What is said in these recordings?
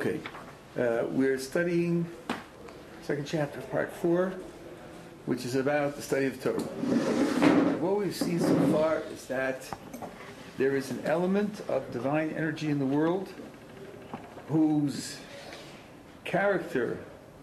Okay, we're studying second chapter, part 4, which is about the study of Torah. What we've seen so far is that there is an element of divine energy in the world whose character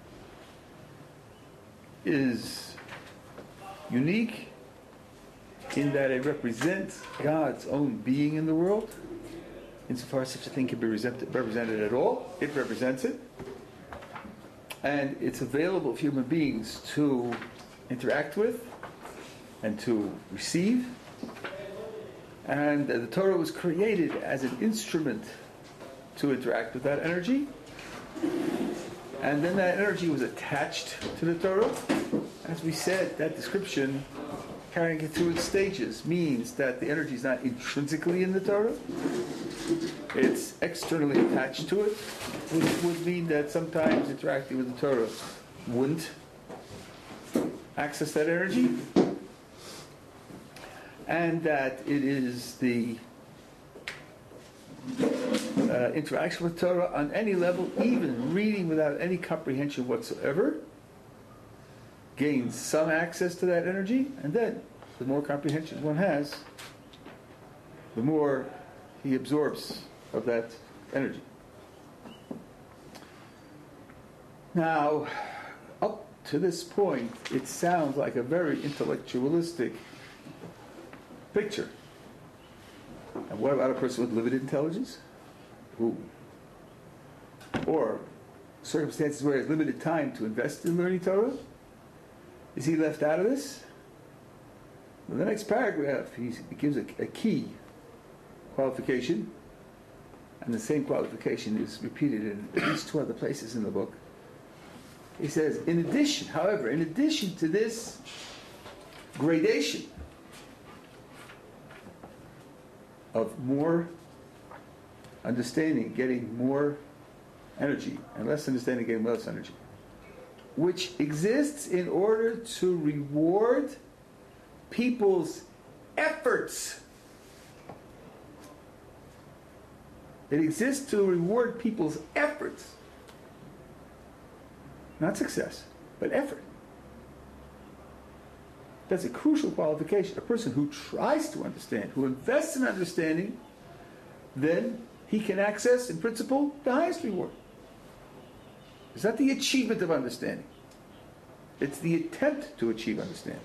is unique in that it represents God's own being in the world. Insofar as such a thing can be represented at all, it represents it. And it's available for human beings to interact with and to receive. And the Torah was created as an instrument to interact with that energy. And then that energy was attached to the Torah. As we said, that description, carrying it through its stages, means that the energy is not intrinsically in the Torah. It's externally attached to it, which would mean that sometimes interacting with the Torah wouldn't access that energy. And that it is the interaction with Torah on any level, even reading without any comprehension whatsoever, gains some access to that energy, and then the more comprehension one has, the more he absorbs of that energy. Now, up to this point, it sounds like a very intellectualistic picture. And what about a person with limited intelligence? Or circumstances where he has limited time to invest in learning Torah? Is he left out of this? In the next paragraph, he gives a key qualification, and the same qualification is repeated in at least 2 other places in the book. He says, in addition to this gradation of more understanding, getting more energy, and less understanding, getting less energy, which exists in order to reward people's efforts. It exists to reward people's efforts. Not success, but effort. That's a crucial qualification. A person who tries to understand, who invests in understanding, then he can access, in principle, the highest reward. It's not the achievement of understanding. It's the attempt to achieve understanding.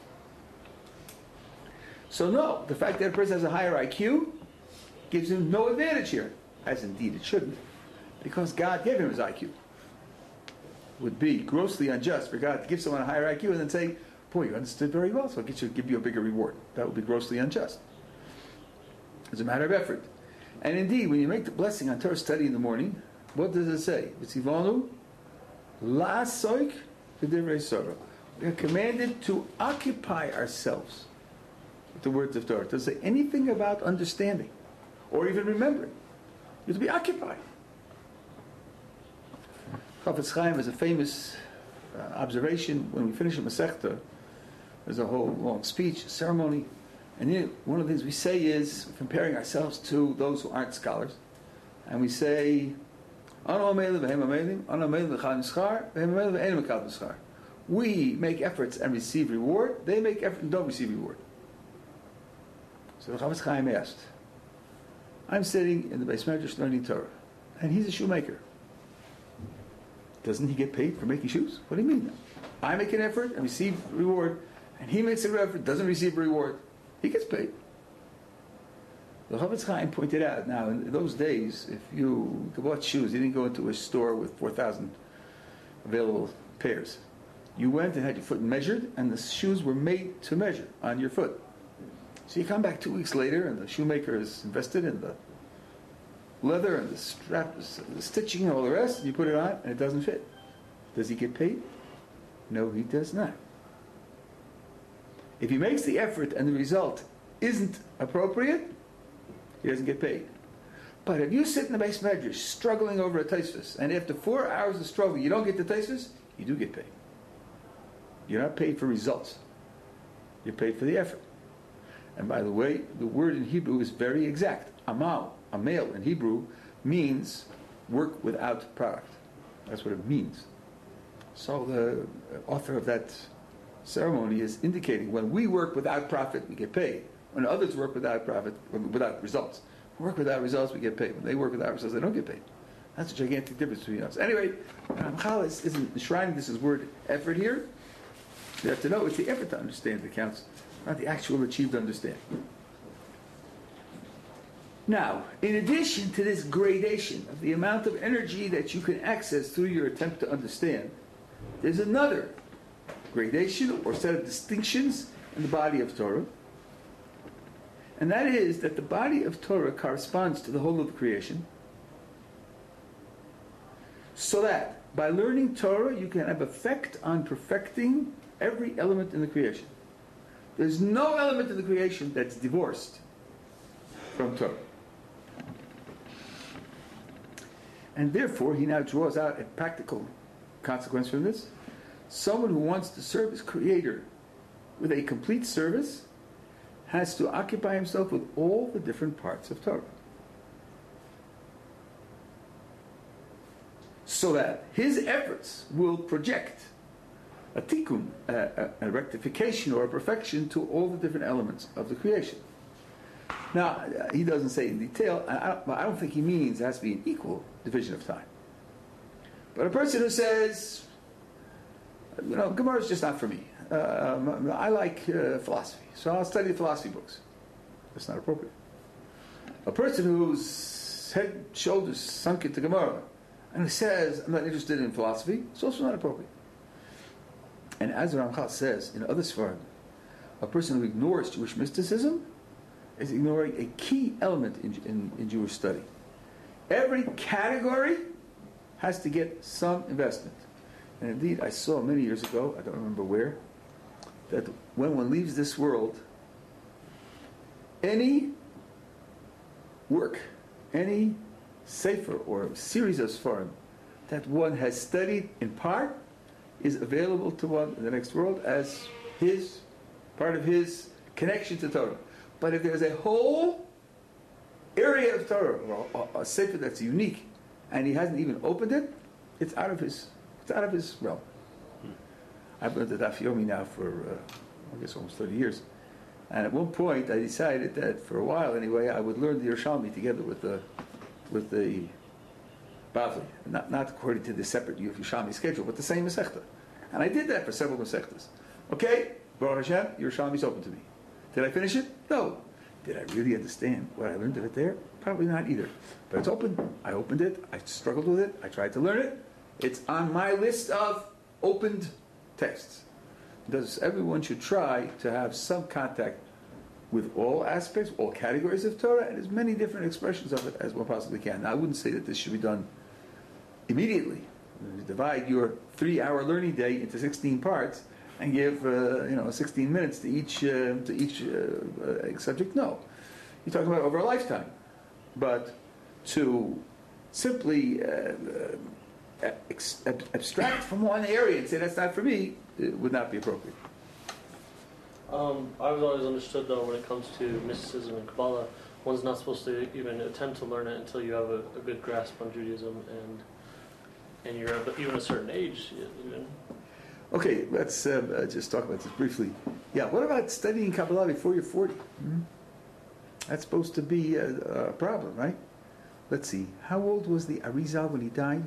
So no, the fact that a person has a higher IQ gives him no advantage here, as indeed it shouldn't, because God gave him his IQ. It would be grossly unjust for God to give someone a higher IQ and then say, boy, you understood very well, so I'll give you a bigger reward. That would be grossly unjust. It's a matter of effort. And indeed, when you make the blessing on Torah study in the morning, what does it say? V'tzivanu la'asoik v'divrei Torah. We are commanded to occupy ourselves with the words of Torah. It doesn't say anything about understanding or even remembering. You have to be occupied. Chafetz Chaim has a famous observation when we finish a Masechta. There's a whole long speech, ceremony, and one of the things we say is comparing ourselves to those who aren't scholars, and we say, we make efforts and receive reward, they make effort and don't receive reward. So the Chafetz Chaim asked, I'm sitting in the Beis Medrash learning Torah, and he's a shoemaker. Doesn't he get paid for making shoes? What do you mean? I make an effort and receive reward, and he makes an effort, doesn't receive a reward. He gets paid. The Chafetz Chaim pointed out, now in those days, if you bought shoes, you didn't go into a store with 4,000 available pairs. You went and had your foot measured, and the shoes were made to measure on your foot. So you come back 2 weeks later, and the shoemaker has invested in the leather and the strap, the stitching and all the rest, and you put it on, and it doesn't fit. Does he get paid? No, he does not. If he makes the effort and the result isn't appropriate, he doesn't get paid. But if you sit in the Beis Medrash struggling over a Tosfos, and after 4 hours of struggle you don't get the Tosfos, you do get paid. You're not paid for results. You're paid for the effort. And by the way, the word in Hebrew is very exact. Amal, a male in Hebrew, means work without product. That's what it means. So the author of that ceremony is indicating when we work without profit, we get paid. When others work without profit, without results, work without results, we get paid. When they work without results, they don't get paid. That's a gigantic difference between us. Anyway, Ramchal isn't enshrining this as word effort here. You have to know it's the effort to understand that counts, not the actual achieved understanding. Now, in addition to this gradation of the amount of energy that you can access through your attempt to understand, there's another gradation or set of distinctions in the body of Torah. And that is that the body of Torah corresponds to the whole of the creation, so that by learning Torah you can have effect on perfecting every element in the creation. There's no element in the creation that's divorced from Torah. And therefore, he now draws out a practical consequence from this. Someone who wants to serve his Creator with a complete service has to occupy himself with all the different parts of Torah, so that his efforts will project a tikkun, a rectification or a perfection to all the different elements of the creation. Now, he doesn't say in detail, I don't think he means it has to be an equal division of time. But a person who says, Gemara is just not for me. I like philosophy, so I'll study philosophy books. That's not appropriate. A person whose head, shoulders sunk into Gemara, and who says, I'm not interested in philosophy, it's also not appropriate. And as Ramchal says in other Sfarim, a person who ignores Jewish mysticism is ignoring a key element in Jewish study. Every category has to get some investment. And indeed, I saw many years ago, I don't remember where, that when one leaves this world, any work, any sefer or series of Sfarim that one has studied in part is available to one in the next world as part of his connection to Torah. But if there's a whole area of Torah, or a sefer that's unique, and he hasn't even opened it, it's out of his realm. I've learned the Daf Yomi now for, I guess, almost 30 years. And at one point, I decided that for a while anyway, I would learn the Yerushalmi together with the Bavli, not according to the separate Yerushalmi schedule, but the same Masechta. And I did that for several Masechtas. Okay, Baruch Hashem, Yerushalmi's open to me. Did I finish it? No. Did I really understand what I learned of it there? Probably not either. But it's open. I opened it. I struggled with it. I tried to learn it. It's on my list of opened texts. Thus, everyone should try to have some contact with all aspects, all categories of Torah, and as many different expressions of it as one possibly can. Now, I wouldn't say that this should be done immediately. Divide your 3-hour learning day into 16 parts and give 16 minutes to each subject. No, you're talking about over a lifetime. But to simply abstract from one area and say that's not for me, it would not be appropriate. I've always understood, though, when it comes to mysticism and Kabbalah, one's not supposed to even attempt to learn it until you have a good grasp on Judaism and you're even a certain age. Even. Okay, let's just talk about this briefly. Yeah, what about studying Kabbalah before you're 40? That's supposed to be a problem, right? Let's see. How old was the Arizal when he died?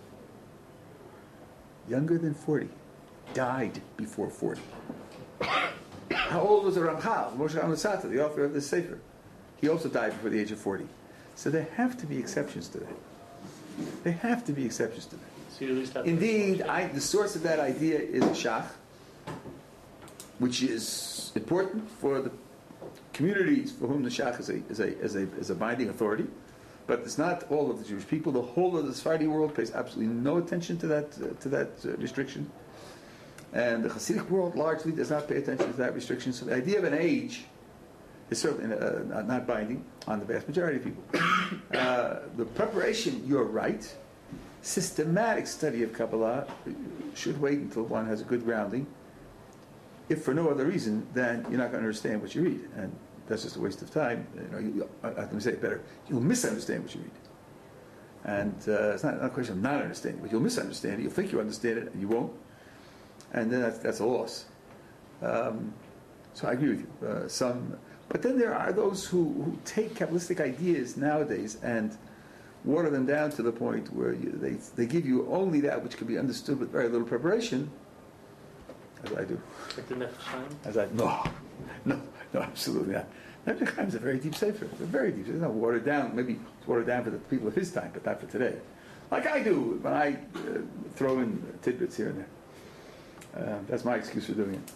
Younger than 40. Died before 40. How old was the Ramchal, Moshe Amosata, the author of this Sefer? He also died before the age of 40. So there have to be exceptions to that. There have to be exceptions to that. So you at least have Indeed, the source of that idea is Shach, which is important for the communities for whom the Shach is a binding authority, but it's not all of the Jewish people. The whole of the Sephardi world pays absolutely no attention to that restriction, and the Hasidic world largely does not pay attention to that restriction. So the idea of an age is certainly not binding on the vast majority of people. The preparation, you're right. Systematic study of Kabbalah should wait until one has a good grounding. If for no other reason, then you're not going to understand what you read, and that's just a waste of time. Let me say it better: you'll misunderstand what you read, And it's not a question of not understanding, but you'll misunderstand it. You'll think you understand it, and you won't. And then that's a loss. So I agree with you. But then there are those who take Kabbalistic ideas nowadays and water them down to the point where they give you only that which can be understood with very little preparation, as I do. Like the Nefesh Chaim? As I no, absolutely not. Nefesh Chaim is a very deep sefer. It's very deep. It's not watered down. Maybe it's watered down for the people of his time, but not for today. Like I do when I throw in tidbits here and there. That's my excuse for doing it.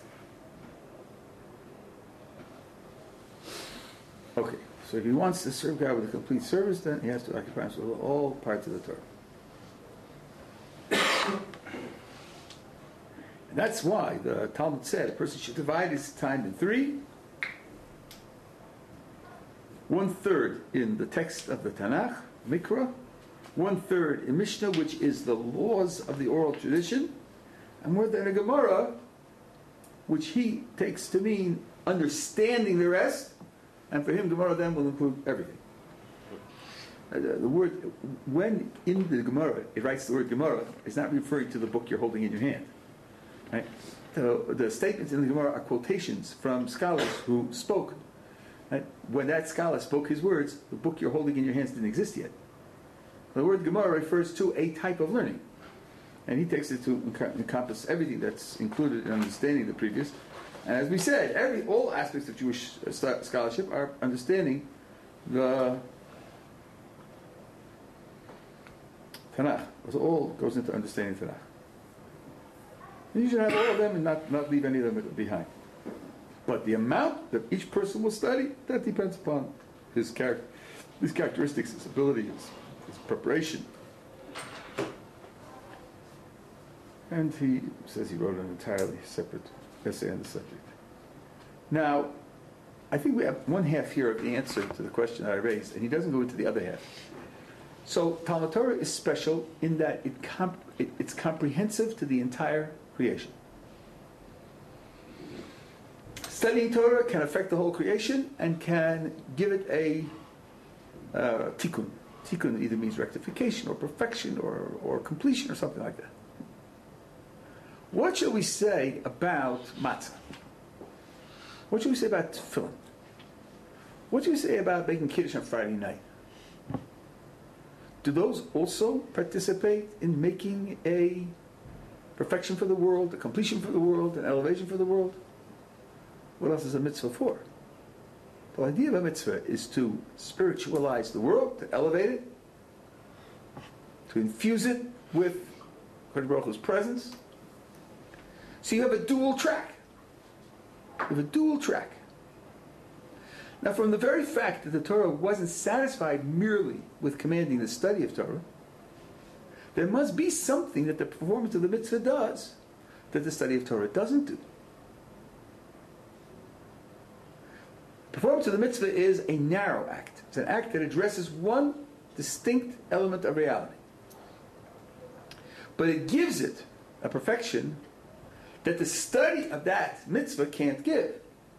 Okay, so if he wants to serve God with a complete service, then he has to occupy himself with all parts of the Torah. And that's why the Talmud said a person should divide his time in three. 1/3 in the text of the Tanakh, Mikra. 1/3 in Mishnah, which is the laws of the oral tradition. And 1/3 in a Gemara, which he takes to mean understanding the rest. And for him, Gemara then will include everything. The word, when in the Gemara, it writes the word Gemara, it's not referring to the book you're holding in your hand. Right? The statements in the Gemara are quotations from scholars who spoke. Right? When that scholar spoke his words, the book you're holding in your hands didn't exist yet. The word Gemara refers to a type of learning. And he takes it to encompass everything that's included in understanding the previous. And as we said, all aspects of Jewish scholarship are understanding the Tanakh. It all goes into understanding Tanakh. And you should have all of them and not leave any of them behind. But the amount that each person will study, that depends upon his characteristics, his ability, his preparation. And he says he wrote an entirely separate essay on the subject. Now, I think we have one half here of the answer to the question that I raised, and he doesn't go into the other half. So Talmud Torah is special in that it's comprehensive to the entire creation. Studying Torah can affect the whole creation and can give it a tikkun. Tikkun either means rectification or perfection or completion or something like that. What should we say about matzah? What should we say about tefillin? What should we say about making kiddush on Friday night? Do those also participate in making a perfection for the world, a completion for the world, an elevation for the world? What else is a mitzvah for? The idea of a mitzvah is to spiritualize the world, to elevate it, to infuse it with HaKadosh Baruch Hu's presence. So you have a dual track. You have a dual track. Now, from the very fact that the Torah wasn't satisfied merely with commanding the study of Torah, there must be something that the performance of the mitzvah does that the study of Torah doesn't do. Performance of the mitzvah is a narrow act. It's an act that addresses one distinct element of reality. But it gives it a perfection that the study of that mitzvah can't give.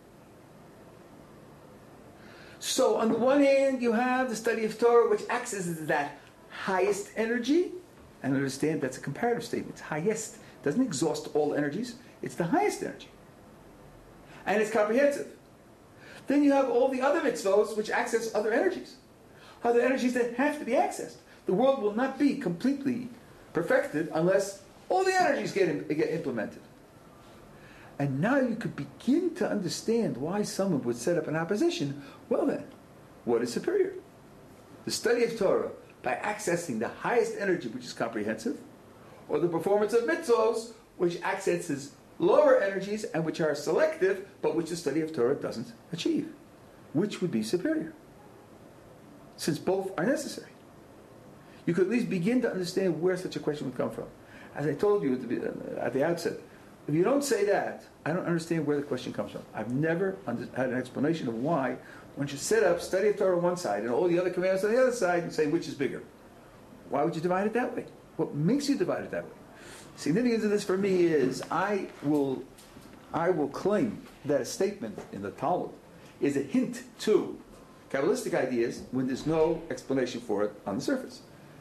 So on the one hand, you have the study of Torah, which accesses that highest energy. And understand that's a comparative statement. It's highest. It doesn't exhaust all energies. It's the highest energy. And it's comprehensive. Then you have all the other mitzvahs which access other energies. Other energies that have to be accessed. The world will not be completely perfected unless all the energies get implemented. And now you could begin to understand why someone would set up an opposition. Well then, what is superior? The study of Torah by accessing the highest energy, which is comprehensive, or the performance of mitzvahs, which accesses lower energies and which are selective, but which the study of Torah doesn't achieve? Which would be superior? Since both are necessary. You could at least begin to understand where such a question would come from. As I told you at the outset, if you don't say that, I don't understand where the question comes from. I've never had an explanation of why one should set up study of Torah on one side and all the other commandments on the other side and say which is bigger. Why would you divide it that way? What makes you divide it that way? Significance of this for me is I will claim that a statement in the Talmud is a hint to Kabbalistic ideas when there's no explanation for it on the surface.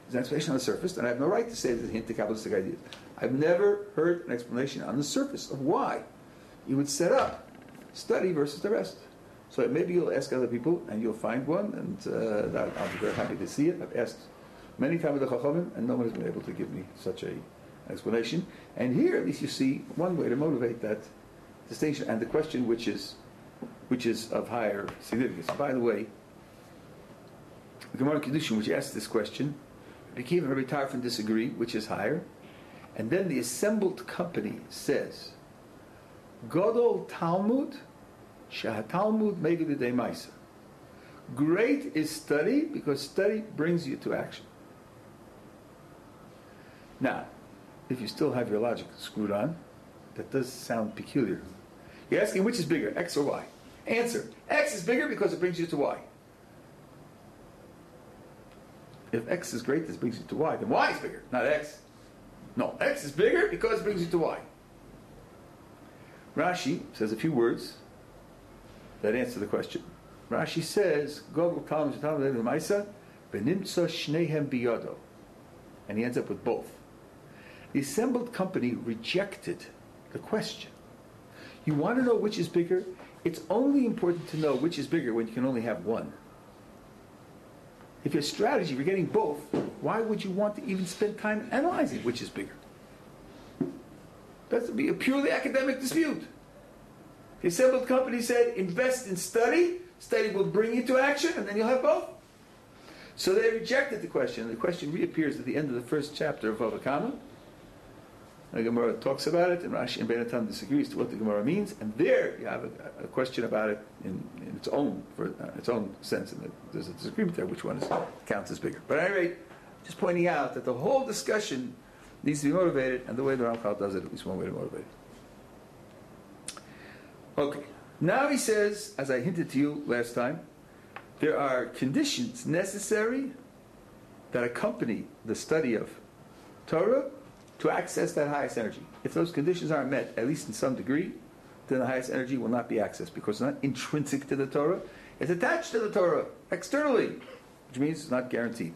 There's an explanation on the surface, and I have no right to say that it's a hint to Kabbalistic ideas. I've never heard an explanation on the surface of why you would set up study versus the rest. So maybe you'll ask other people, and you'll find one, and I'll be very happy to see it. I've asked many times the Chachamim, and no one has been able to give me such an explanation. And here, at least, you see one way to motivate that distinction, and the question which is of higher significance. By the way, the Gemara Kedushin, which asks this question, Rabbi Akiva and Rabbi Tarfon disagree, which is higher. And then the assembled company says, Gadol Talmud, Shah Talmud Megid B'dei Maisa. Great is study, because study brings you to action. Now, if you still have your logic screwed on, that does sound peculiar. You're asking which is bigger, X or Y? Answer, X is bigger because it brings you to Y. If X is great, this brings you to Y, then Y is bigger, not X. No, X is bigger because it brings you to Y. Rashi says a few words that answer the question. Rashi says, Gogol Talmud Talmud Maisa, Benimtza Shnehem Biyado. And he ends up with both. The assembled company rejected the question. You want to know which is bigger? It's only important to know which is bigger when you can only have one. If your strategy, you're getting both, why would you want to even spend time analyzing which is bigger? That would be a purely academic dispute. The assembled company said, invest in study, study will bring you to action, and then you'll have both. So they rejected the question. The question reappears at the end of the first chapter of Bava Kama. The Gemara talks about it, and Rashi and Beinatam disagrees to what the Gemara means, and there you have a question about it in its own sense, and there's a disagreement there which one counts as bigger. But at any rate, just pointing out that the whole discussion needs to be motivated, and the way the Ramchal does it, at least one way to motivate it. Okay, now he says, as I hinted to you last time, there are conditions necessary that accompany the study of Torah to access that highest energy. If those conditions aren't met, at least in some degree, then the highest energy will not be accessed, because it's not intrinsic to the Torah. It's attached to the Torah externally, which means it's not guaranteed.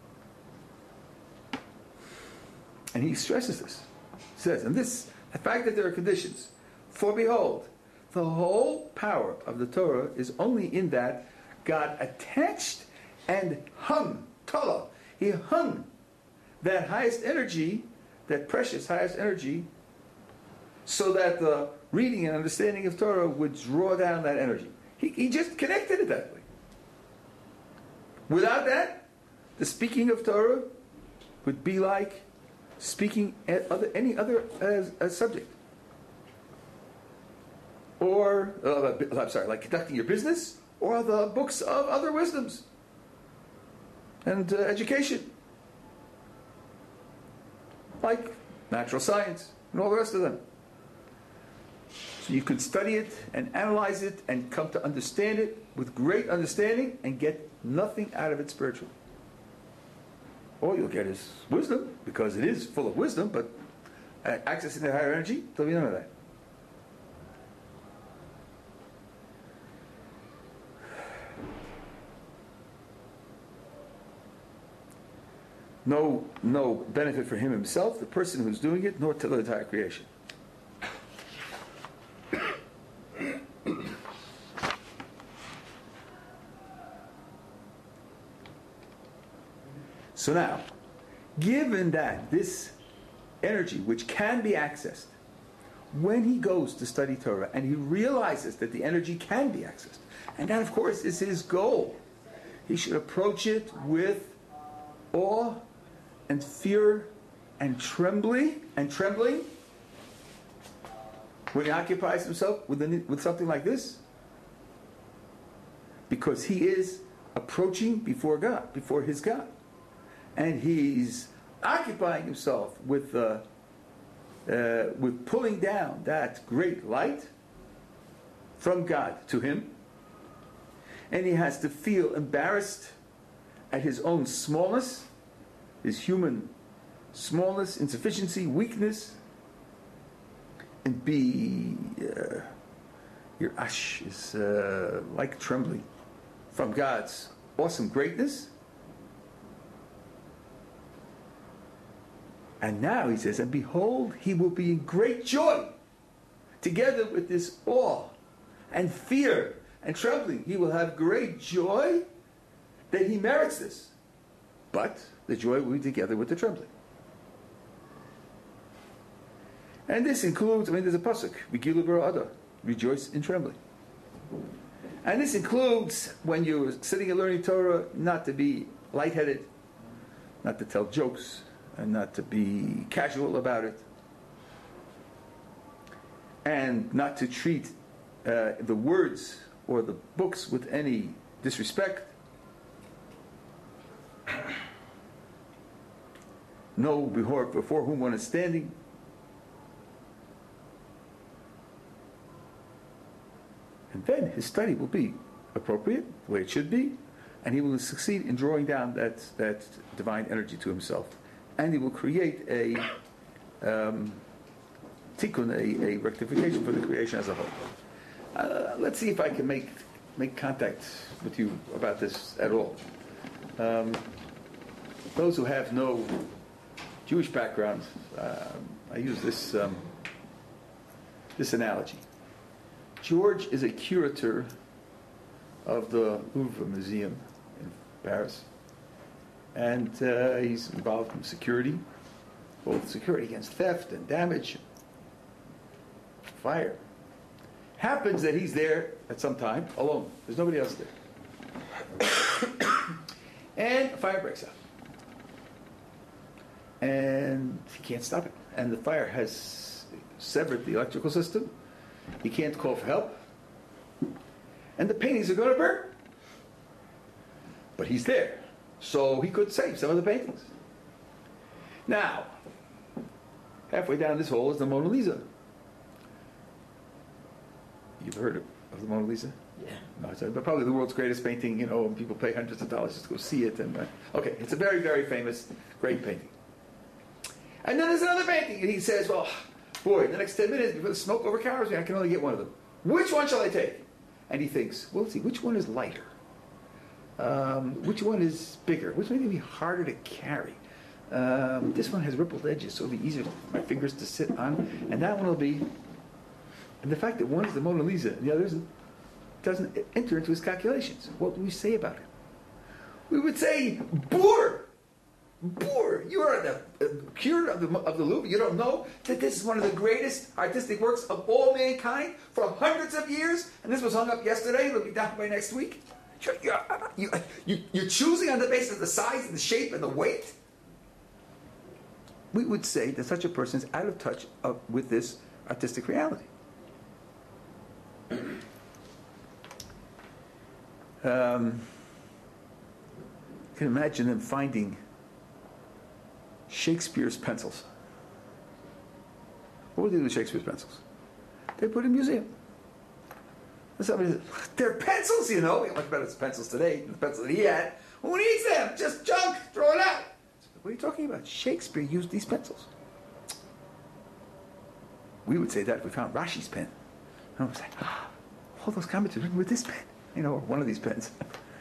And he stresses this. He says, and this, the fact that there are conditions, for behold, the whole power of the Torah is only in that God attached and hung, Tola, he hung that highest energy, that precious highest energy, so that the reading and understanding of Torah would draw down that energy. He just connected it that way. Without that, the speaking of Torah would be like speaking any other subject. Or, like conducting your business, or the books of other wisdoms and education, like natural science and all the rest of them. So you could study it and analyze it and come to understand it with great understanding and get nothing out of it spiritually. All you'll get is wisdom, because it is full of wisdom, but accessing the higher energy, there'll be none of that. No benefit for him himself, the person who's doing it, nor to the entire creation. So now, given that this energy, which can be accessed, when he goes to study Torah and he realizes that the energy can be accessed, and that of course is his goal, he should approach it with awe and fear and trembling when he occupies himself with something like this, because he is approaching before God, before his God, and he's occupying himself with pulling down that great light from God to him, and he has to feel embarrassed at his own smallness, his human smallness, insufficiency, weakness, and be your ash is like trembling from God's awesome greatness. And now he says, and behold, he will be in great joy, together with this awe and fear and trembling. He will have great joy that he merits this. But the joy will be together with the trembling. And this includes, there's a pasuk, V'gilu b'ra'ada, rejoice in trembling. And this includes when you're sitting and learning Torah, not to be lightheaded, not to tell jokes, and not to be casual about it, and not to treat the words or the books with any disrespect. Know before whom one is standing. And then his study will be appropriate, the way it should be, and he will succeed in drawing down that divine energy to himself. And he will create a tikkun, a rectification for the creation as a whole. Let's see if I can make contact with you about this at all. Those who have no Jewish background, I use this analogy. George is a curator of the Louvre Museum in Paris. And he's involved in security, both security against theft and damage, fire. Happens that he's there at some time, alone. There's nobody else there. And a fire breaks out. And he can't stop it. And the fire has severed the electrical system. He can't call for help. And the paintings are going to burn. But he's there. So he could save some of the paintings. Now, halfway down this hall is the Mona Lisa. You've heard of the Mona Lisa? Yeah. No, it's probably the world's greatest painting, and people pay hundreds of dollars just to go see it. And okay, it's a very, very famous, great painting. And then there's another painting, and he says, well, boy, in the next 10 minutes, before the smoke overpowers me, I can only get one of them. Which one shall I take? And he thinks, well, let's see, which one is lighter? Which one is bigger? Which one may be harder to carry? This one has rippled edges, so it'll be easier for my fingers to sit on. And that one will be... And the fact that one is the Mona Lisa and the other doesn't enter into his calculations. What do we say about it? We would say, boor! Boor! You are the curator of the Louvre. You don't know that this is one of the greatest artistic works of all mankind for hundreds of years, and this was hung up yesterday, it'll be down by next week? You're choosing on the basis of the size and the shape and the weight? We would say that such a person is out of touch with this artistic reality. You can imagine them finding Shakespeare's pencils. What would they do with Shakespeare's pencils? They put in a museum. Somebody says, they're pencils, We have much better pencils today than the pencils that he had. Who needs them? Just junk. Throw it out. What are you talking about? Shakespeare used these pencils. We would say that if we found Rashi's pen. And we'd say, all those comments are written with this pen, or one of these pens.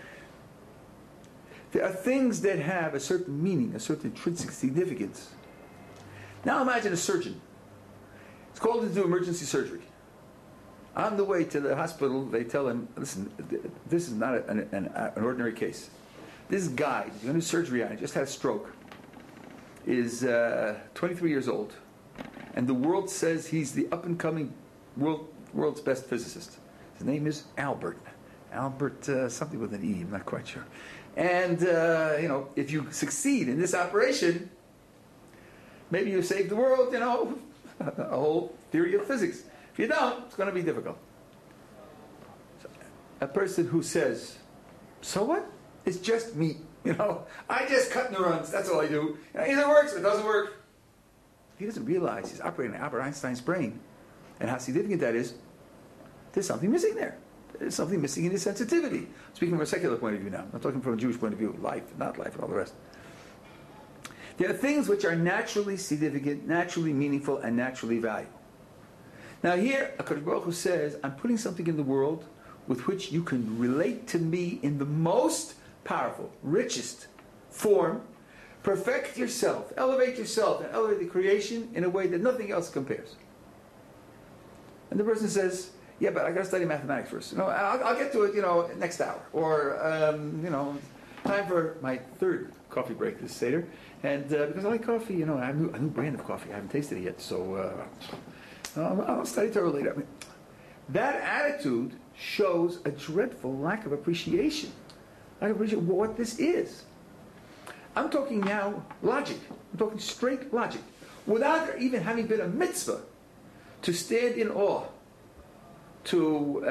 There are things that have a certain meaning, a certain intrinsic significance. Now imagine a surgeon. He's called into emergency surgery. On the way to the hospital, they tell him, listen, this is not an ordinary case. This guy, he's going to do surgery on, he just had a stroke, is 23 years old. And the world says he's the up-and-coming world's best physicist. His name is Albert. Albert, something with an E, I'm not quite sure. And, if you succeed in this operation, maybe you save the world, a whole theory of physics. If you don't, it's going to be difficult. So, a person who says, so what? It's just me. I just cut neurons, that's all I do. Either works or it doesn't work. He doesn't realize he's operating on Albert Einstein's brain and how significant that is. There's something missing there. There's something missing in his sensitivity. Speaking from a secular point of view now. I'm talking from a Jewish point of view. Life, not life, and all the rest. There are things which are naturally significant, naturally meaningful, and naturally valuable. Now here, HaKadosh Baruch Hu says, I'm putting something in the world with which you can relate to me in the most powerful, richest form, Perfect yourself, elevate yourself, and elevate the creation in a way that nothing else compares. And the person says, yeah, but I got to study mathematics first. I'll get to it, next hour. Or, time for my third coffee break this Seder. And because I like coffee, I have a new brand of coffee. I haven't tasted it yet, so I'll study Torah later. I mean, that attitude shows a dreadful lack of appreciation. Lack of appreciation of what this is. I'm talking now logic. I'm talking straight logic. Without there even having been a mitzvah to stand in awe, to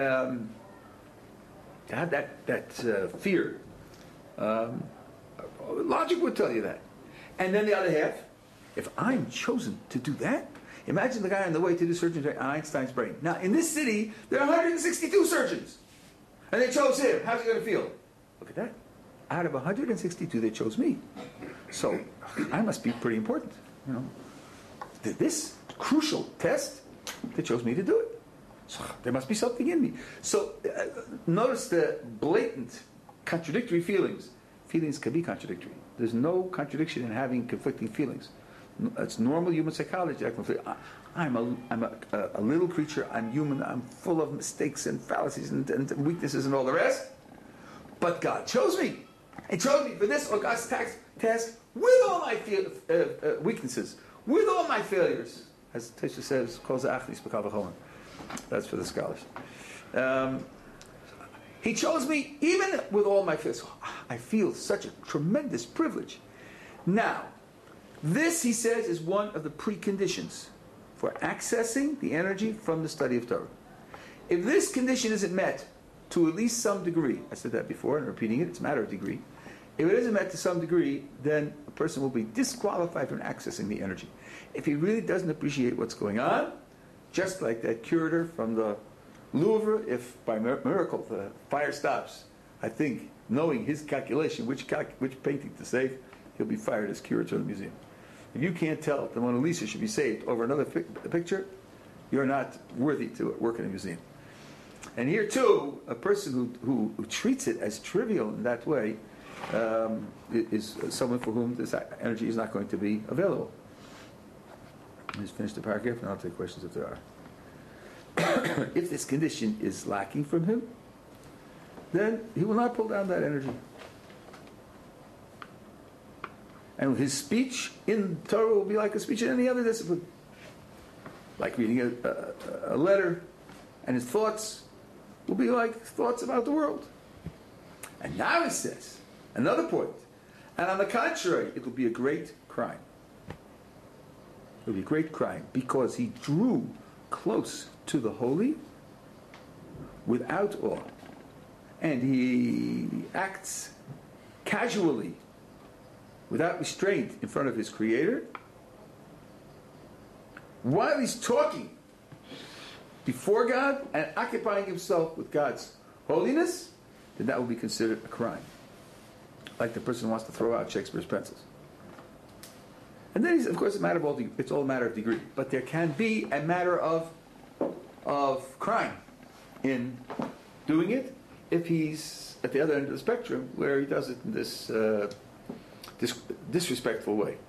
have that fear. Logic would tell you that. And then the other half, if I'm chosen to do that, imagine the guy on the way to do surgery on Einstein's brain. Now, in this city, there are 162 surgeons. And they chose him. How's he going to feel? Look at that. Out of 162, they chose me. So, I must be pretty important. This crucial test, they chose me to do it. So, there must be something in me. So, notice the blatant contradictory feelings. Feelings can be contradictory. There's no contradiction in having conflicting feelings. It's normal human psychology. I'm a little creature. I'm human. I'm full of mistakes and fallacies and weaknesses and all the rest. But God chose me. He chose me for this august task with all my weaknesses, with all my failures. As Tesha says, Kol Za'achnis B'Kal V'Chomer. That's for the scholars. He chose me even with all my failures. I feel such a tremendous privilege. Now, this, he says, is one of the preconditions for accessing the energy from the study of Torah. If this condition isn't met to at least some degree, I said that before and I'm repeating it, it's a matter of degree. If it isn't met to some degree, then a person will be disqualified from accessing the energy. If he really doesn't appreciate what's going on, just like that curator from the Louvre, if by miracle the fire stops, I think, knowing his calculation, which painting to save, he'll be fired as curator of the museum. If you can't tell the Mona Lisa should be saved over another picture, you're not worthy to work in a museum. And here too, a person who treats it as trivial in that way is someone for whom this energy is not going to be available. Let's finish the paragraph and I'll take questions if there are. If this condition is lacking from him, then he will not pull down that energy. And his speech in Torah will be like a speech in any other discipline. Like reading a letter, and his thoughts will be like thoughts about the world. And now he says, another point, and on the contrary, it will be a great crime. It will be a great crime because he drew close to the holy without awe. And he acts casually, without restraint, in front of his Creator, while he's talking before God and occupying himself with God's holiness, then that will be considered a crime. Like the person who wants to throw out Shakespeare's pencils. And then, of course, it's all a matter of degree. But there can be a matter of crime in doing it if he's at the other end of the spectrum, where he does it in this disrespectful way.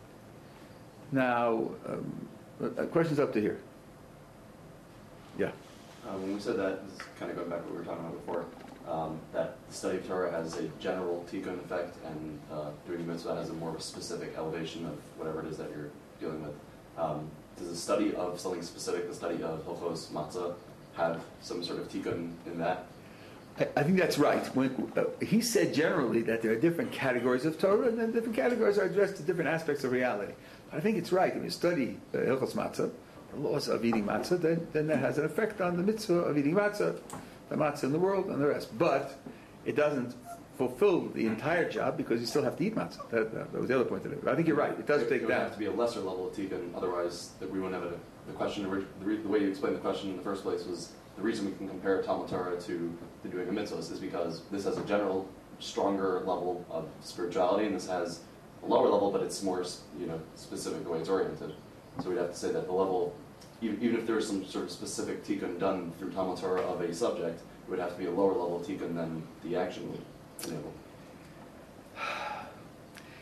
Now, questions up to here? Yeah. When we said that, this is kind of going back to what we were talking about before, that the study of Torah has a general tikkun effect, and doing mitzvah has a more specific elevation of whatever it is that you're dealing with. Does the study of something specific, the study of Hilchos Matzah, have some sort of tikkun in that? I think that's right. When he said generally that there are different categories of Torah, and then different categories are addressed to different aspects of reality. But I think it's right. When you study Hilchos Matzah, the laws of eating matzah, then that has an effect on the mitzvah of eating matzah, the matzah in the world, and the rest. But it doesn't fulfill the entire job because you still have to eat matzah. That was the other point of it. I think you're right. It does take would down. have to be a lesser level of tikkun, otherwise that we wouldn't have the question. The way you explained the question in the first place was the reason we can compare Talmud Torah to the doing of mitzvahs is because this has a general, stronger level of spirituality, and this has a lower level, but it's more specific the way it's oriented. So we'd have to say that the level, even if there was some sort of specific tikkun done through Talmud Torah of a subject, it would have to be a lower level of tikkun than the action would enable.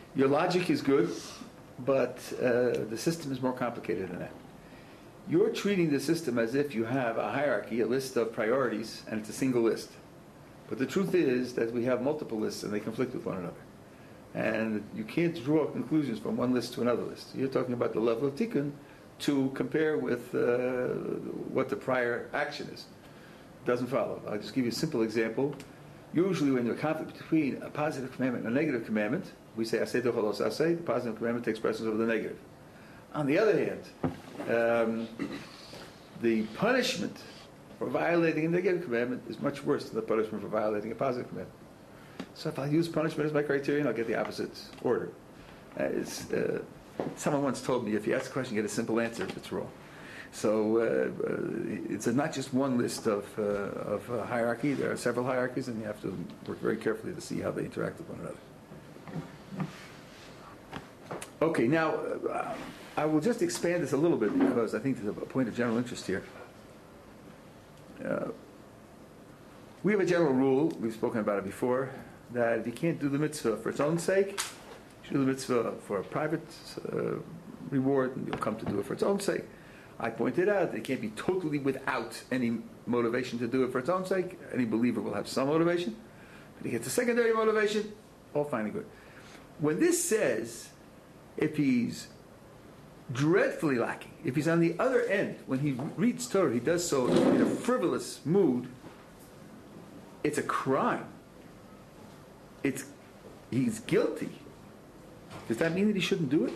Your logic is good, but the system is more complicated than that. You're treating the system as if you have a hierarchy, a list of priorities, and it's a single list. But the truth is that we have multiple lists and they conflict with one another. And you can't draw conclusions from one list to another list. You're talking about the level of tikkun to compare with what the prior action is. It doesn't follow. I'll just give you a simple example. Usually when there's a conflict between a positive commandment and a negative commandment, we say, aseh tochalos aseh, the positive commandment takes precedence over the negative. On the other hand, the punishment for violating a negative commandment is much worse than the punishment for violating a positive commandment. So if I use punishment as my criterion, I'll get the opposite order. Someone once told me, if you ask a question, you get a simple answer if it's wrong. So it's not just one list of hierarchy. There are several hierarchies, and you have to work very carefully to see how they interact with one another. Okay, now I will just expand this a little bit because I think there's a point of general interest here. We have a general rule, we've spoken about it before, that if you can't do the mitzvah for its own sake, you should do the mitzvah for a private reward, and you'll come to do it for its own sake. I pointed out that it can't be totally without any motivation to do it for its own sake. Any believer will have some motivation. But he gets a secondary motivation, all fine and good. When this says, if he's dreadfully lacking, if he's on the other end, when he reads Torah, he does so in a frivolous mood, it's a crime. He's guilty. Does that mean that he shouldn't do it?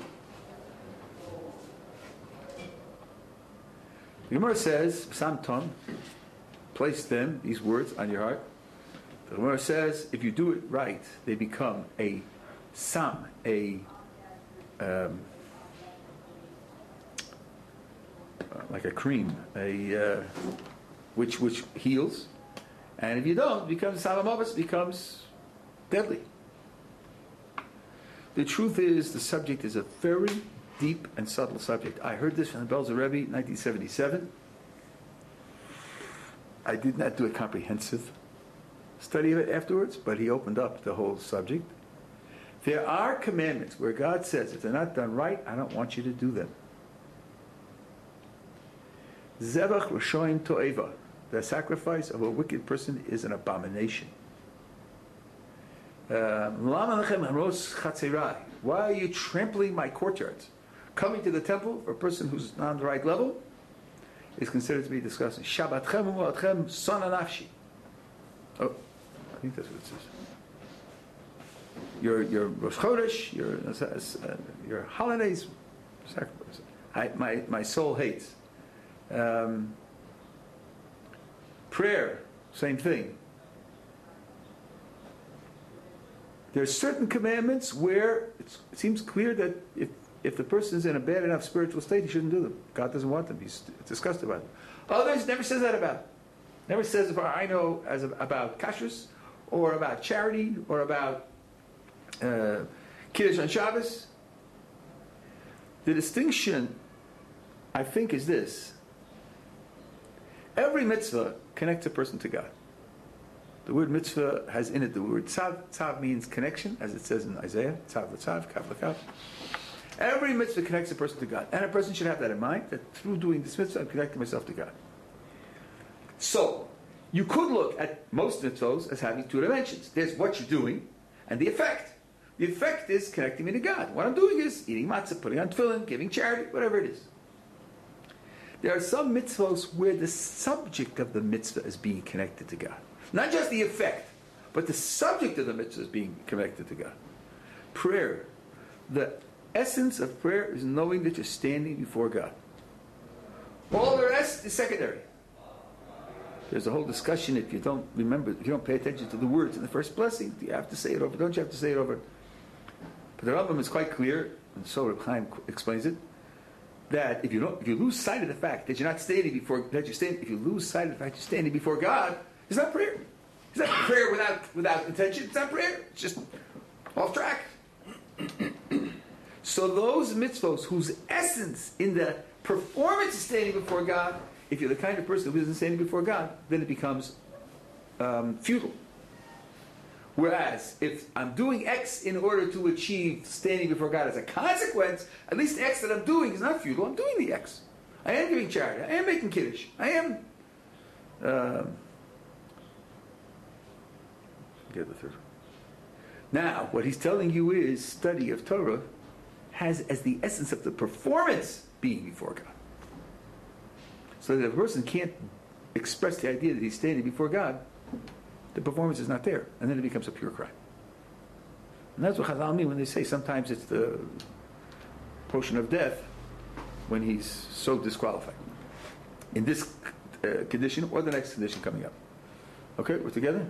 The Gemara says, Samton, place them, these words, on your heart. The Gemara says, if you do it right, they become a sam, like a cream, which heals. And if you don't, it becomes salamobis, becomes deadly. The truth is, the subject is a very deep and subtle subject. I heard this from the Belzer Rebbe, 1977. I did not do a comprehensive study of it afterwards, but he opened up the whole subject. There are commandments where God says, if they're not done right, I don't want you to do them. Zevach Roshoim To'eva, the sacrifice of a wicked person is an abomination. Why are you trampling my courtyards? Coming to the temple for a person who's not on the right level is considered to be disgusting. Shabbatchem u'mo'atchem sana nafshi. Oh, I think that's what it says. Your Rosh Chodesh, your holidays, sacrifice. My soul hates. Prayer, same thing. There are certain commandments where it seems clear that if the person is in a bad enough spiritual state, he shouldn't do them. God doesn't want them. He's disgusted about them. Others never says that about. Never says, as far I know, about kashrus, or about charity, or about Kiddush on Shabbos. The distinction, I think, is this. Every mitzvah connects a person to God. The word mitzvah has in it the word tzav. Tzav means connection, as it says in Isaiah. Tzav l'tzav, kav l'kav. Every mitzvah connects a person to God. And a person should have that in mind, that through doing this mitzvah, I'm connecting myself to God. So, you could look at most mitzvahs as having two dimensions. There's what you're doing, and the effect. The effect is connecting me to God. What I'm doing is eating matzah, putting on tefillin, giving charity, whatever it is. There are some mitzvahs where the subject of the mitzvah is being connected to God. Not just the effect, but the subject of the mitzvah is being connected to God. Prayer. The essence of prayer is knowing that you're standing before God. All the rest is secondary. There's a whole discussion if you don't remember, if you don't pay attention to the words in the first blessing, do you have to say it over? Don't you have to say it over? But the Rambam is quite clear, and so Reb Chaim explains it, that if you lose sight of the fact that you're not standing before, if you lose sight of the fact you're standing before God, it's not prayer. It's not prayer without intention. It's not prayer. It's just off track. So those mitzvos whose essence in the performance is standing before God, if you're the kind of person who isn't standing before God, then it becomes futile. Whereas, if I'm doing X in order to achieve standing before God as a consequence, at least the X that I'm doing is not futile. I'm doing the X. I am giving charity. I am making Kiddush. I am... get the third. Now, what he's telling you is study of Torah has as the essence of the performance being before God. So that if a person can't express the idea that he's standing before God, the performance is not there, and then it becomes a pure crime. And that's what Chazal mean when they say sometimes it's the portion of death when he's so disqualified. In this condition or the next condition coming up. Okay, we're together?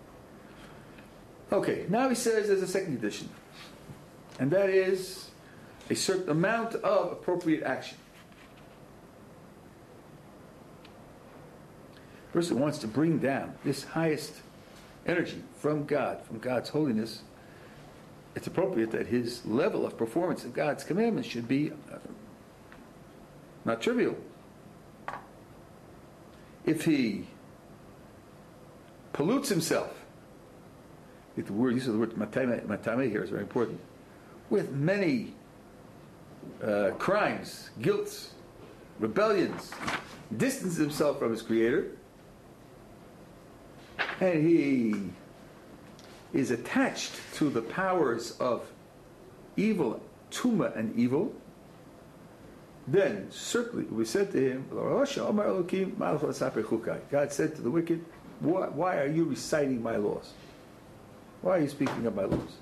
Okay, now he says there's a second condition, and that is a certain amount of appropriate action. The person wants to bring down this highest energy from God, from God's holiness. It's appropriate that his level of performance of God's commandments should be not trivial. If he pollutes himself, the word, use of the word matame here is very important, with many crimes, guilts, rebellions, distances himself from his Creator, and he is attached to the powers of evil, tuma and evil, then certainly we said to him, God said to the wicked, why are you reciting my laws? Why are you speaking of my laws?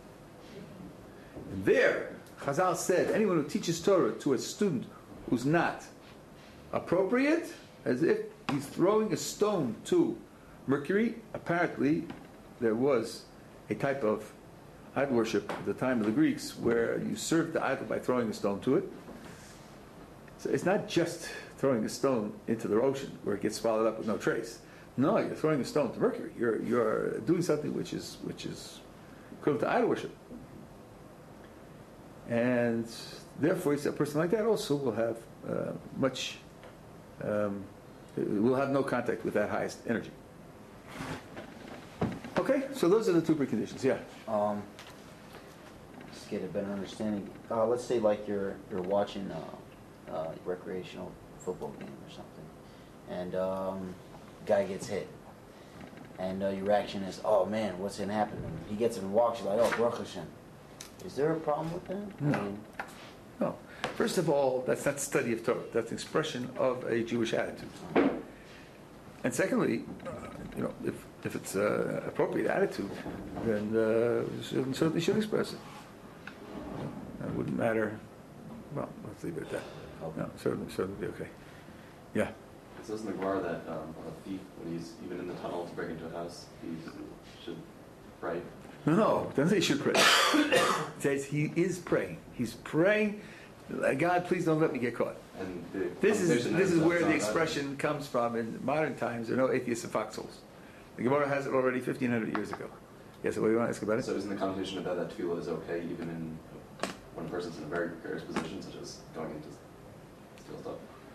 And there, Chazal said, anyone who teaches Torah to a student who's not appropriate, as if he's throwing a stone to Mercury. Apparently, there was a type of idol worship at the time of the Greeks where you served the idol by throwing a stone to it. So it's not just throwing a stone into the ocean where it gets swallowed up with no trace. No, you're throwing a stone to Mercury. You're doing something which is equivalent to idol worship. And therefore, a person like that also will have will have no contact with that highest energy. Okay, so those are the two preconditions. Yeah. Just get a better understanding. Let's say like you're watching a recreational football game or something, and guy gets hit, and your reaction is, "Oh man, what's gonna happen?" And he gets up and walks. You're like, "Oh, Baruch Hashem." Is there a problem with that? No. No. First of all, that's not study of Torah. That's an expression of a Jewish attitude. And secondly, if it's an appropriate attitude, then certainly should express it. It wouldn't matter. Well, let's leave it at that. Okay. No, certainly be okay. Yeah. It says in the Gemara that a thief, when he's even in the tunnel to break into a house, he should pray. No, it doesn't say he should pray. It says he is praying. He's praying, God, please don't let me get caught. And the This is where the not expression comes from. In modern times, there are no atheists in foxholes. The Gemara has it already 1,500 years ago. Yes, so what do you want to ask about it? So isn't the connotation of that tefillah is okay even in when a person's in a very precarious position, such as going into steal stuff?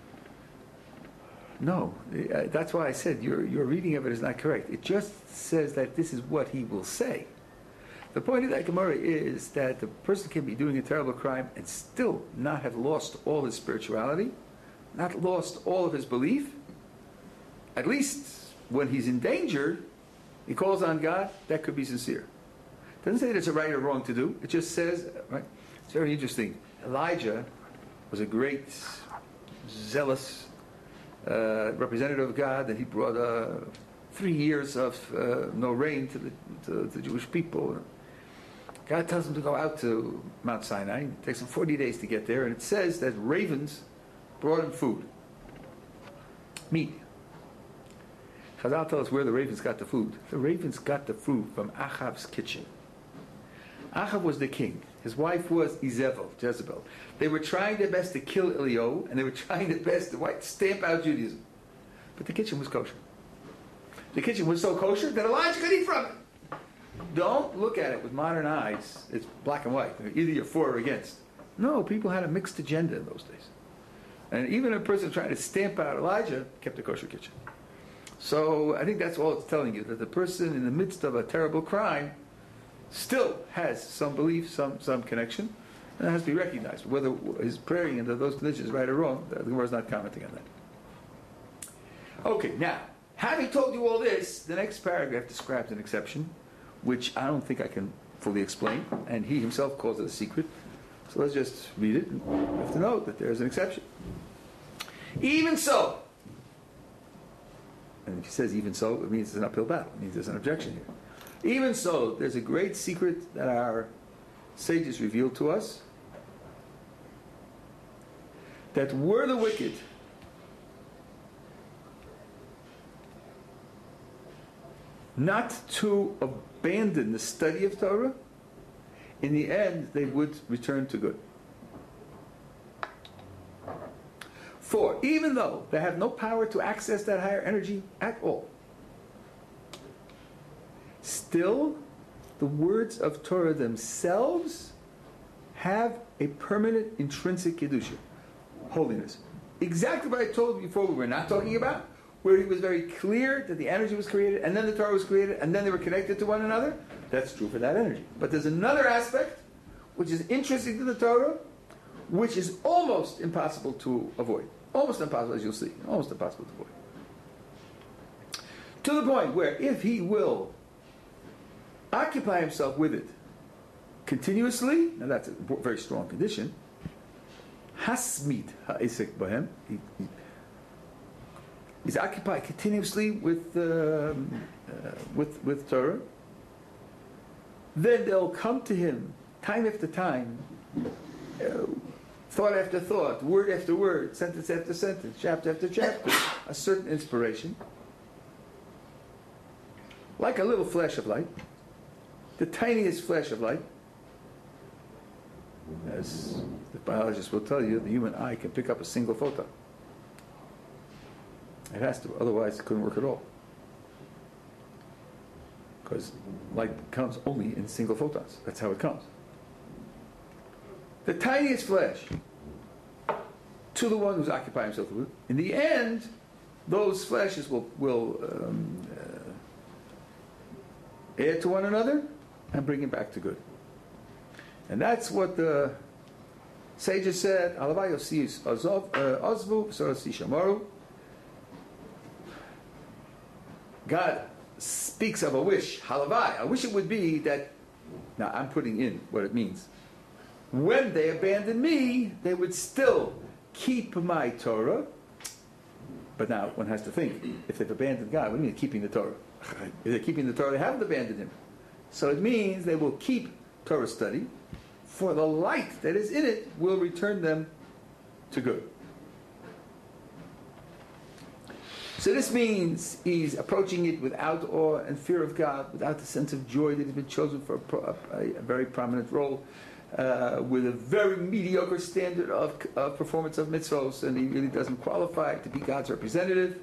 No, that's why I said your reading of it is not correct. It just says that this is what he will say. The point of that Gemara is that the person can be doing a terrible crime and still not have lost all his spirituality, not lost all of his belief. At least when he's in danger, he calls on God, that could be sincere. It doesn't say that it's a right or wrong to do. It just says, right? It's very interesting. Elijah was a great, zealous representative of God, and he brought 3 years of no rain to the Jewish people. God tells him to go out to Mount Sinai. It takes him 40 days to get there, and it says that ravens brought him food, meat. Chazal tell us where the ravens got the food. The ravens got the food from Achav's kitchen. Achav was the king. His wife was Jezebel. They were trying their best to kill Eliyahu, and they were trying their best to stamp out Judaism. But the kitchen was kosher. The kitchen was so kosher that Elijah could eat from it. Don't look at it with modern eyes. It's black and white. Either you're for or against. No, people had a mixed agenda in those days. And even a person trying to stamp out Elijah kept a kosher kitchen. So I think that's all it's telling you, that the person in the midst of a terrible crime still has some belief, some connection, and it has to be recognized. Whether his praying under those conditions is right or wrong, the Gemara is not commenting on that. Okay, now, having told you all this, the next paragraph describes an exception, which I don't think I can fully explain, and he himself calls it a secret. So let's just read it, and we have to note that there is an exception. Even so, and if he says even so, it means it's an uphill battle. It means there's an objection here. Even so, there's a great secret that our sages revealed to us, that were the wicked not to abandon the study of Torah, in the end they would return to good. For even though they have no power to access that higher energy at all, still the words of Torah themselves have a permanent intrinsic kedusha, holiness. Exactly what I told you before we were not talking about, where he was very clear that the energy was created, and then the Torah was created, and then they were connected to one another. That's true for that energy. But there's another aspect, which is intrinsic to the Torah, which is almost impossible to avoid. Almost impossible, as you'll see. Almost impossible to avoid. To the point where if he will occupy himself with it continuously, and that's a very strong condition, hasmid ha'isek bahem, he's occupied continuously with Torah, then they'll come to him time after time, thought after thought, word after word, sentence after sentence, chapter after chapter, a certain inspiration, like a little flash of light, the tiniest flash of light. As the biologist will tell you, the human eye can pick up a single photon. It has to, otherwise it couldn't work at all. Because light comes only in single photons. That's how it comes. The tiniest flash to the one who's occupying himself with it. In the end, those flashes will add to one another and bring him back to good. And that's what the sages said. Alavai yosis ozvu v'sorasi shamaru. God speaks of a wish, halavai. I wish it would be that, now I'm putting in what it means. When they abandon me, they would still keep my Torah. But now one has to think, if they've abandoned God, what do you mean keeping the Torah? If they're keeping the Torah, they haven't abandoned him. So it means they will keep Torah study, for the light that is in it will return them to good. So this means he's approaching it without awe and fear of God, without the sense of joy that he's been chosen for a very prominent role, with a very mediocre standard of performance of mitzvos, and he really doesn't qualify to be God's representative.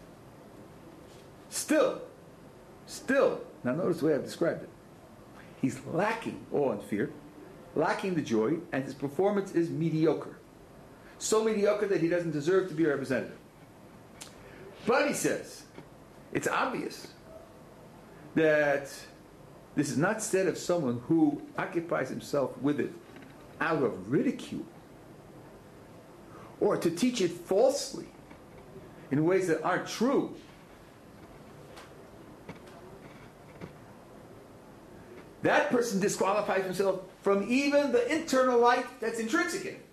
Still, now notice the way I've described it. He's lacking awe and fear, lacking the joy, and his performance is mediocre. So mediocre that he doesn't deserve to be a representative. But he says, it's obvious that this is not said of someone who occupies himself with it out of ridicule, or to teach it falsely in ways that aren't true. That person disqualifies himself from even the internal light that's intrinsic in it.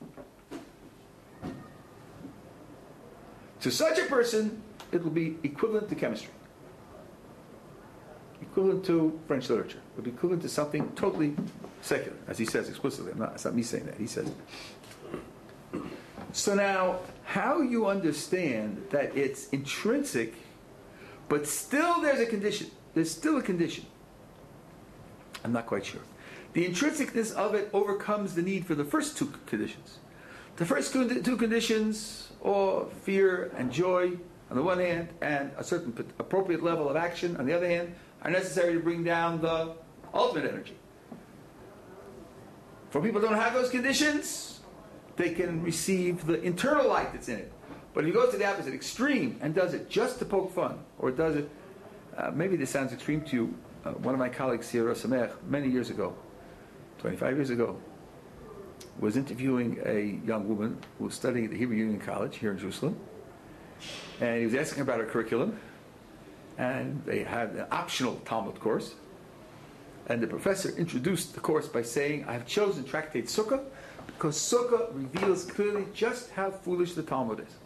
To such a person, it will be equivalent to chemistry, equivalent to French literature. It will be equivalent to something totally secular, as he says explicitly. It's not me saying that, he says it. So now, how you understand that it's intrinsic, but still there's a condition. There's still a condition. I'm not quite sure. The intrinsicness of it overcomes the need for the first two conditions. The first two conditions, awe, fear, and joy, on the one hand, and a certain appropriate level of action, on the other hand, are necessary to bring down the ultimate energy. For people who don't have those conditions, they can receive the internal light that's in it. But if he goes to the opposite extreme and does it just to poke fun, or does it, maybe this sounds extreme to you, one of my colleagues here, Rosamech, many years ago, 25 years ago, was interviewing a young woman who was studying at the Hebrew Union College here in Jerusalem, and he was asking about her curriculum, and they had an optional Talmud course, and the professor introduced the course by saying, I have chosen Tractate Sukkah because Sukkah reveals clearly just how foolish the Talmud is.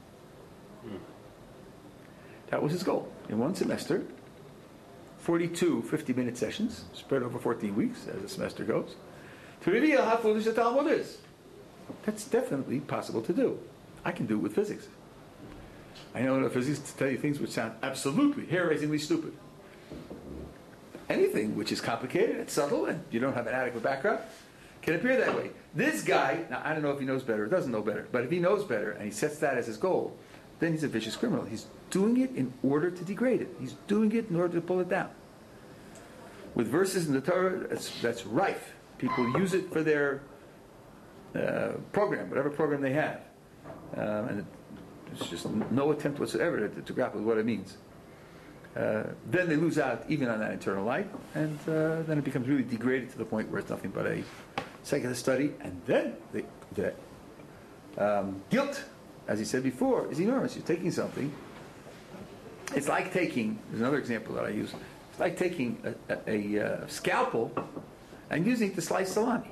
That was his goal. In one semester, 42 50-minute sessions, spread over 14 weeks, as the semester goes, to reveal how foolish the Talmud is. That's definitely possible to do. I can do it with physics. I know enough physics to tell you things which sound absolutely hair-raisingly stupid. Anything which is complicated and subtle and you don't have an adequate background can appear that way. This guy, now I don't know if he knows better or doesn't know better, but if he knows better and he sets that as his goal, then he's a vicious criminal. He's doing it in order to degrade it. He's doing it in order to pull it down. With verses in the Torah, that's rife. People use it for their program, whatever program they have. And it's just no attempt whatsoever to grapple with what it means. Then they lose out even on that internal light, and then it becomes really degraded to the point where it's nothing but a secular study, and then the guilt, as he said before, is enormous. You're taking something. It's like taking, there's another example that I use, it's like taking a scalpel and using it to slice salami.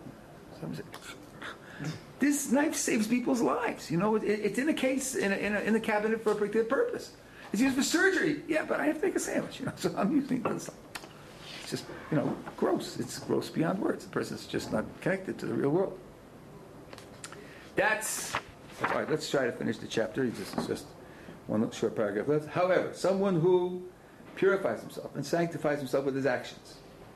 This knife saves people's lives. You know, it's in a case, in a cabinet for a particular purpose. It's used for surgery. Yeah, but I have to make a sandwich, you know, so I'm using this. It's just, you know, gross. It's gross beyond words. The person's just not connected to the real world. All right, let's try to finish the chapter. It's just one short paragraph left. However, someone who purifies himself and sanctifies himself with his actions,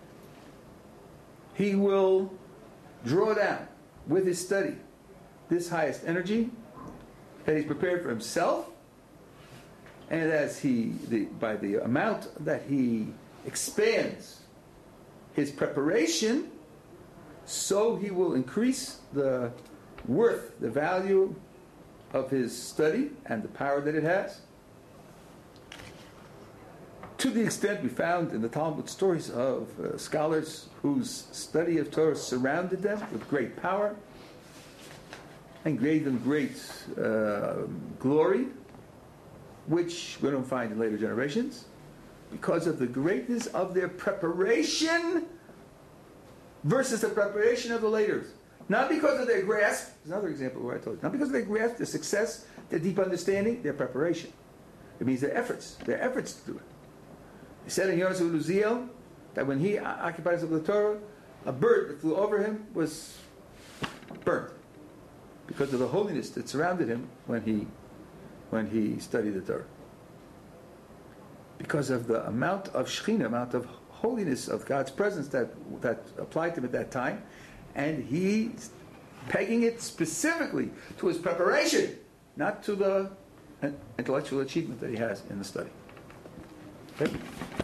he will draw down with his study this highest energy that he's prepared for himself, and by the amount that he expands his preparation, so he will increase the worth, the value of his study and the power that it has. To the extent we found in the Talmud stories of scholars whose study of Torah surrounded them with great power and gave them great glory, which we don't find in later generations, because of the greatness of their preparation versus the preparation of the laters. Not because of their grasp, there's another example where I told you, not because of their grasp, their success, their deep understanding, their preparation. It means their efforts to do it. He said in Yonah Uziel that when he occupied himself with the Torah, a bird that flew over him was burnt because of the holiness that surrounded him when he studied the Torah. Because of the amount of Shekhinah, amount of holiness of God's presence that applied to him at that time, and he's pegging it specifically to his preparation, not to the intellectual achievement that he has in the study. Okay?